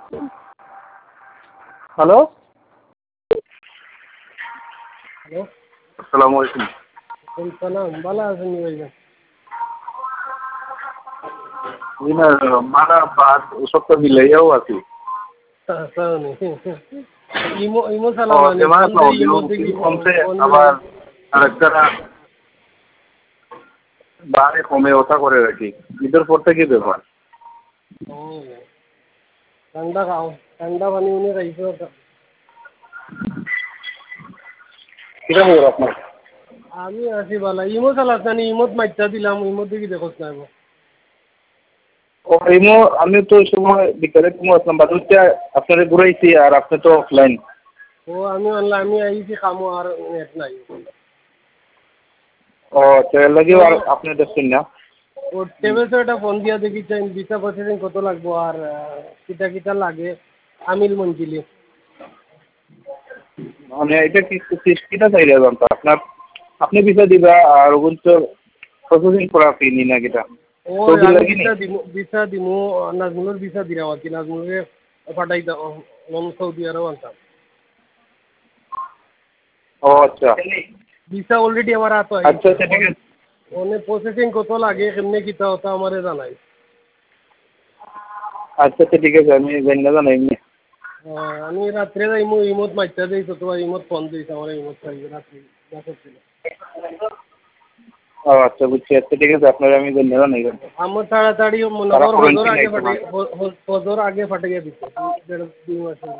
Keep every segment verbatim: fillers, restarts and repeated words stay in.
Hello hello আসসালামু আলাইকুম। সালাম, ভালো আছেন ভাইয়া? জি না, মানা বাদ ওসব তো মিলাইয়াও আছি। ইমো ইমো ও চালাবানি তেমন ফোন দিয়ে ভিউ ইমো ভিউ দেখি কমছে, ফোন আবার আরেকটা বারে কমে ওঠা করে রাখি। ঈদের পর থেকে ব্যাপার। ঠান্ডা খাও, ঠান্ডা পানি উনি খাইছো। কিটা খবর আপনার? আমি আছি বালা। ইমো চালাস নানি? ইমোত মাইটা দিলাম, ইমোত দেখি দেখোস না। ও ইমো আমি তো ওই সময় বিকালে ইমো আসলাম, বাদ হচ্ছে আপনারে ঘুরাইছি আর আপনি তো অফলাইন। ও আমি অনলাইন, আমি আইছি কামো আর নেট নাই। ও তেল লাগিও আর আপনি দেখছেন না? ও টেবিল একটা ফোন দিয়া দেখি চাই ভিসা প্রসেসিং কত লাগবো আর কিটা কিটা লাগে আমিল মঞ্জিলি। মানে এটা কি কিটা চাইলে জানতো আপনার? আপনি ভিসা দিবা আর ওগুলো তো প্রসেসিং করা ফি নি না কিটা? ও সৌদি আমি লাগি নি? ভিসা দিমু, ভিসা দিমু নাজমুলের ভিসা দিলাম আর কি। নাজমুলের পাঠাই দাও সৌদি আরব আনতাম। ও আচ্ছা ভিসা অলরেডি আমার হাতে আচ্ছা আইছে। আচ্ছা ঠিক আছে। ওনে প্রসেসিং কত লাগে কেমনে কিতা হতা আমারে জানাই। আচ্ছা আচ্ছা ঠিক আছে, আমি জানি না এমনি। আমি রাত্রে যাইমু, ইমোত মাইটা দিই তো তোমার ইমোত ফোন দিয়েছে আমার ইমোত চাই রাত্রি দশ ছিল। ও আচ্ছা বুঝছি। আচ্ছা ঠিক আছে, আপনার আমি ধন্যবাদ নাই করতে। আমার তাড়াতাড়ি মনে তারা কর হজর ফরেন্সিক আগে আইছে ফাটে, মানে। হজর আগে ফাটাইয়া দিচ্ছে দেড় দুই মাসের।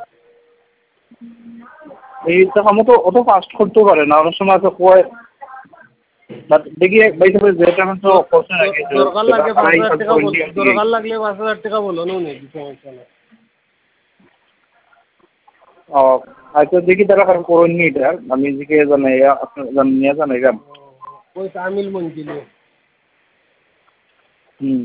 এই তো আমি তো অত ফাস্ট করতেও পারে না, অনেক সময় তো কয় দেখি ভাই সাহেব যেটা আমি তো করছে নাকি দরকার লাগলে পাঁচ হাজার টাকা বল, দরকার লাগলে পাঁচ হাজার টাকা বলো নো নেই সমস্যা নেই। ও আচ্ছা দেখি তারা কারণ করেননি এটা, আমি দিকে জানাই আপনার জানিয়ে জানাই গান। ওই তামিল মঞ্জিল হুম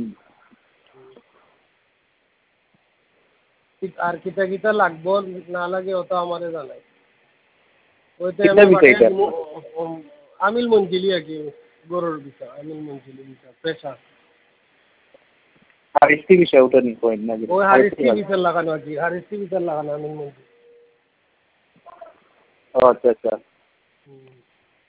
আর কিতা কিতা লাগবো না লাগে ওটা আমারে জানাই। ওইটা কিতনা আমি বিষয় পাঠাই এটা? দিব। আমিল মঞ্জিলি আর কি, গরুর বিষয় আমিল মঞ্জিলি বিষয় পেশা। আর একটি বিষয় ওটা নিয়ে করেন না যেটা ওই আর একটি হারিস্টি বাদ। বিচার লাগানো আর কি, হারিস্টি বিচার লাগানো আমিল মঞ্জিল। ও আচ্ছা আচ্ছা।